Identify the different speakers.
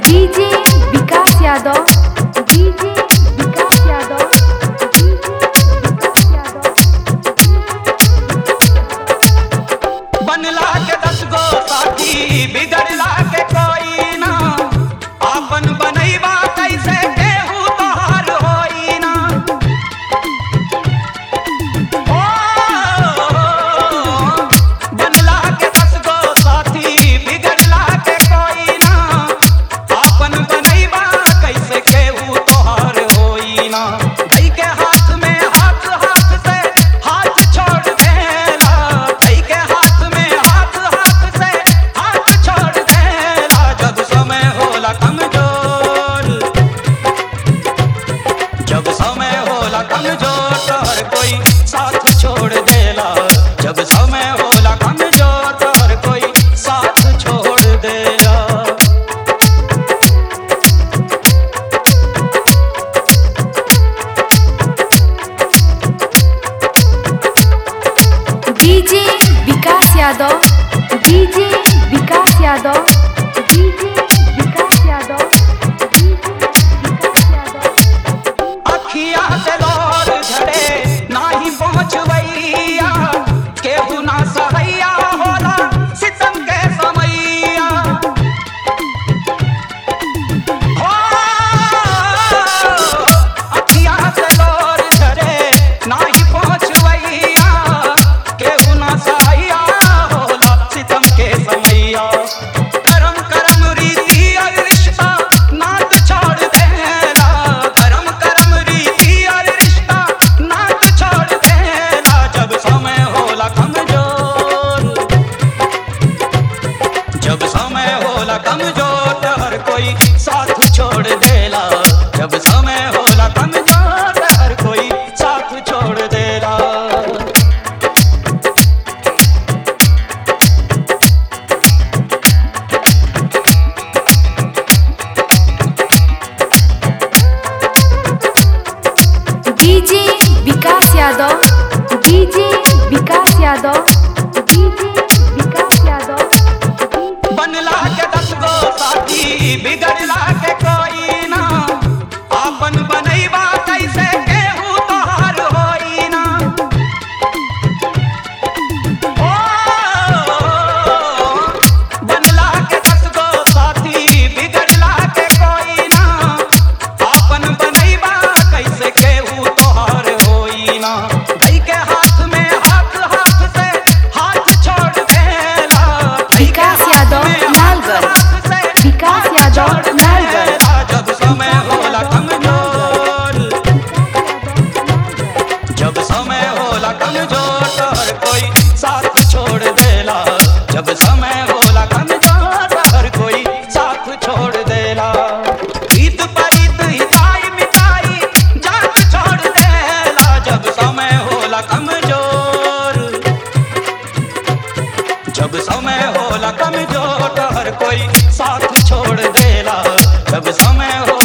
Speaker 1: DJ Vikas Yadav, DJ Vikas Yadav,
Speaker 2: बनला के 10 गो साथी बिगड़ला के कोई ना, आपन बनैबा कैसे केहू तोहार होई ना। ओ बनला के 10 गो साथी बिगड़ला के कोई ना, आपन बनैबा कैसे केहू तोहार होई ना। भाई के हाथ में हाथ हाथ से हाथ छोड़ देला, भाई के हाथ में हाथ हाथ से हाथ छोड़ देला। जब समय होला कमजोर, जब समय होला कमजोर तो हर कोई साथ छोड़ देला। जब समय होला कमजोर तो हर कोई साथ छोड़ देला।
Speaker 1: DJ Vikas Yadav, DJ Vikas Yadav, DJ Vikas Yadav,
Speaker 2: अखिया से लोर झड़े नाही पहुँचवैया, केहू ना सहैया होला सितम के समैया। हो अखिया से लोर झड़े नाही पहुँचवैया, केहू ना सहैया होला सितम के समैया। करम करम रीति और रिश्ता नात छोड़ देला, करम करम रीति और रिश्ता नात छोड़ देला। जब समय होला कमजोर, जब समय होला कमजोर तो हर कोई साथ छोड़ देला। जब समय होला कमजोर तो हर कोई साथ छोड़ देला।
Speaker 1: DJ Vikas Yadav, DJ Vikas Yadav, DJ Vikas Yadav,
Speaker 2: बनला के 10 गो साथी बिगड़ला के कोई ना, आपन बनैबा कैसे केहू तोहार होई ना। ओ बनला के 10 गो साथी बिगड़ला के कोई ना, आपन बनैबा कैसे केहू तोहार होई ना। भाई के हाथ में हाथ हाथ से हाथ छोड़ देला,
Speaker 1: विकास यादव लालगढ़, विकास यादव लालगढ़,
Speaker 2: जब समय होला कमजोर, जब समय होला कमजोर तो हर कोई साथ छोड़ देला। जब समय होला कमजोर तो हर कोई साथ छोड़ देला। हित परित हिताई मिताई जात छोड़ देला। जब समय होला कमजोर, जब समय होला कमजोर तो हर कोई साथ छोड़ देला। जब समय हो